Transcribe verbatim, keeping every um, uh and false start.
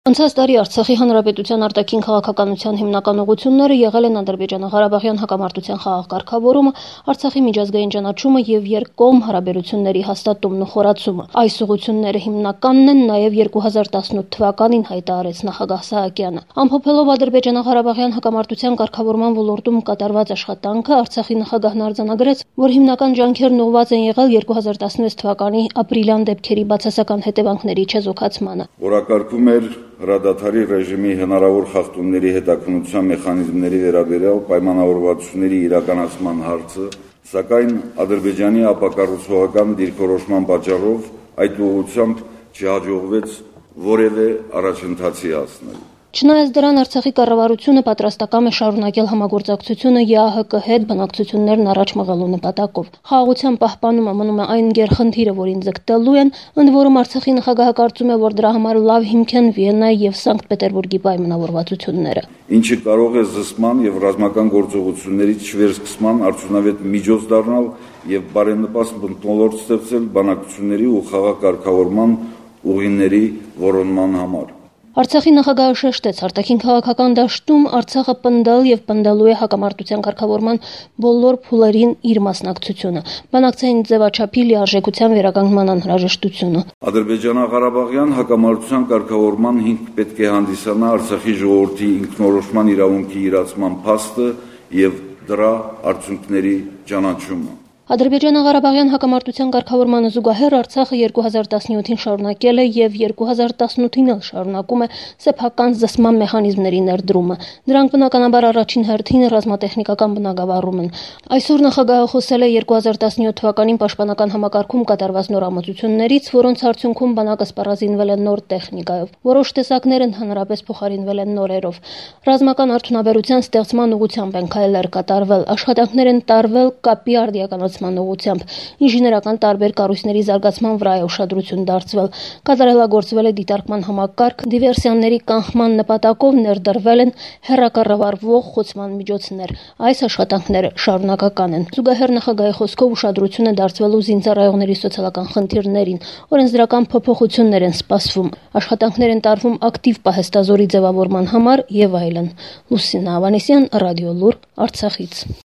Անցած տարի Արցախի Հանրապետության արտաքին քաղաքականության հիմնական ուղղությունները եղել են ադրբեջանա-ղարաբաղյան հակամարտության խաղաղ կարգավորումը, Արցախի միջազգային ճանաչումը եւ երկկողմ հարաբերությունների հաստատումն ու խորացումը։ Այս ուղղությունները հիմնականն են նաեւ երկու հազար տասնութ թվականին հայտարարեց նախագահ Սահակյանը։ Ամփոփելով ադրբեջանա-ղարաբաղյան հակամարտության կարգավորման ոլորտում կատարված աշխատանքը, Արցախի նախագահն արձանագրեց, որ հիմնական ջանքերն ուղղված են եղել երկու հազար տասնվեց թվականի ապրիլյան դեպքերի բացասական հետևանքների չեզոքացմանը։ Որակարգում էր հրադադարի ռեժիմի հնարավոր խախտումների հետաքննության մեխանիզմների վերաբերյալ պայմանավորվածությունների իրականացման հարցը, սակայն Ադրբեջանի ապակառուցողական դիրքորոշման պատճառով այդ ուղղությամբ չհաջողվեց որևէ առաջընթացի հասնել։ Չնայած դրան, Արցախի կառավարությունը պատրաստակամ է շարունակել համագործակցությունը ԵԱՀԿ հետ բանակցություններն առաջ մղելու նպատակով։ Խաղաղության պահպանումը մնում է այն գերխնդիրը, որին ձգտելու են, ընդ որում Արցախի նախագահը կարծում է, որ դրա համար լավ հիմք են Վիեննայի եւ Սանկտ Պետերբուրգի պայմանավորվածությունները, ինչը կարող է զսպման եւ ռազմական գործողություններից չվերսկսման արդյունավետ միջոց դառնալ եւ բարենպաստ մթնոլորտ ստեղծել բանակցությունների ու խաղաղ կարգավորման ուղիների որոնման համար։ Արցախի նախագահը շեշտեց, արտաքին քաղաքական դաշտում Արցախը պնդել եւ պնդելու է հակամարտության կարգավորման բոլոր փուլերին իր մասնակցությունը, բանակցային ձևաչափի լիարժեքության վերականգնման անհրաժեշտությունը։ Ադրբեջանա-ղարաբաղյան հակամարտության կարգավորման հիմք պետք է հանդիսանա Արցախի ժողովրդի ինքնորոշման իրավունքի իրացման փաստը եւ դրա արդյունքների ճանաչումը։ Ադրբեջանա-ղարաբաղյան հակամարտության կարգավորմանը զուգահեռ Արցախը երկու հազար տասնյոթին շարունակել է եւ երկու հազար տասնութին էլ շարունակում է սեփական զսպման մեխանիզմների ներդրումը։ Դրանք բնականաբար առաջին հերթին ռազմատեխնիկական բնագավառում են։ Այսօր նախագահը խոսել է երկու հազար տասնյոթ թվականին պաշտպանական համակարգում կատարված նոր ամծություններից, որոնց արդյունքում բանակը սպառազինվել է նոր տեխնիկայով։ Որոշ տեսակներ ընդհանրապես փոխարինվել են նորերով։ Ռազմական արդյունաբերության ստեղծման ուղղությամբ են քայլեր կատարվել, աշխատանքներ են տարվել կապի արդիականացման ուղղությամբ, ինժեներական տարբեր կառույցների զարգացման վրա է ուշադրություն դարձվել, կատարելագործվել է դիտարկման համակարգ, դիվերսիաների կանխման նպատակով ներդրվել են հեռակառավարվող խոցման միջոցներ։ Այս աշխատանքները շարունակական են։ Զուգահեռ նախագահի խոսքով ուշադրություն է դարձվելու զինծառայողների սոցիալական խնդիրներին, օրենսդրական փոփոխություններ են սպասվում, աշխատանքներ են տարվում ակտիվ պահեստազորի ձևավորման համար եւ այլն։ Լուսինա Ավանեսյան, Ռադիոլուր, Արցախից։